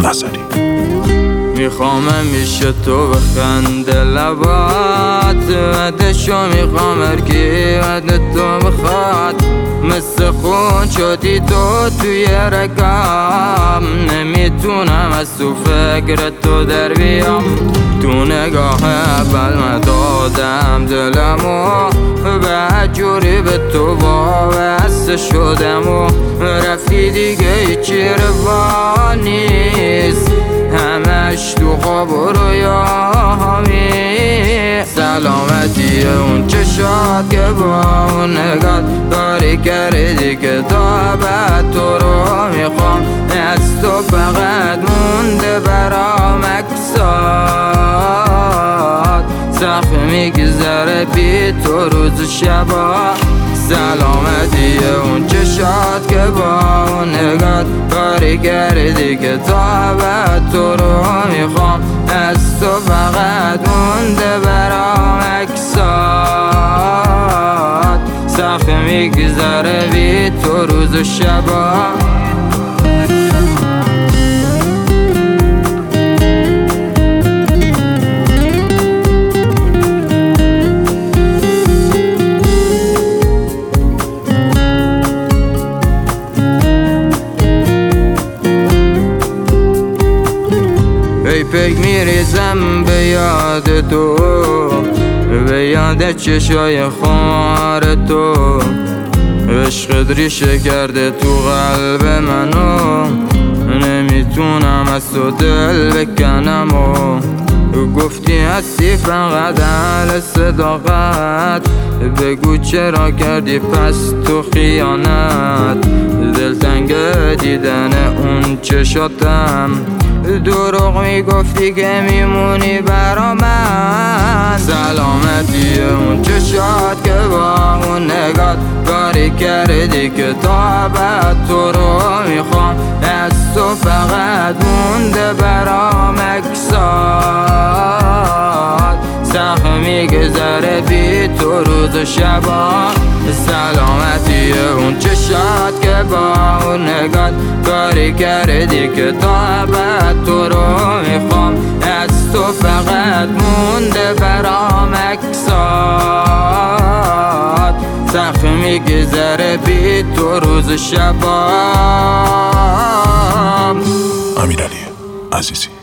نظری. میخوام همیشه تو بخنده لبات، ودشو میخوام هرکی ود تو بخواد. مثل خون شدی تو توی رگم، نمیتونم از تو فکر تو در بیام. تو نگاه اول دادم دلمو، به جوری به تو وابسته شدم و رفتی دیگه هیچی روا نیست، همش تو خواب و رویاهمی. سلامتی اون چشات که با اون نگات کاری کردی که تا ابد تو رو میخوام. از تو فقط مونده برام عکسات، سخت میگذره بی تو روز و شبا. سلامتی اون چشات که با اون نگات کاری کردی که تا ابد تو رو میخوام. از تو فقط مونده برام عکسات، سخت میگذره بی تو روز و شبا. ای پک میریزم به یاد تو، به یاد چشای خمار تو. عشقت ریشه کرده تو قلب منو، نمیتونم از تو دل بکنم و گفتی هستی فقط اهل صداقت. بگو چرا کردی پس تو خیانت، دلتنگ دیدن اون چشاتم. دروغ میگفتی که میمونی برا من. سلامتی اون چشات که با اون نگات کاری کردی که تا ابد تو رو میخوام. از تو فقط مونده برام عکسات، سخت میگذره بی تو روز و شبا. سلامتی اون چشات که با اون نگات کاری کردی که تا ابد تو رو میخوام. از تو فقط مونده برام عکسات، سخت میگذره بی تو روز و شبا. امیرعلی عزیزی.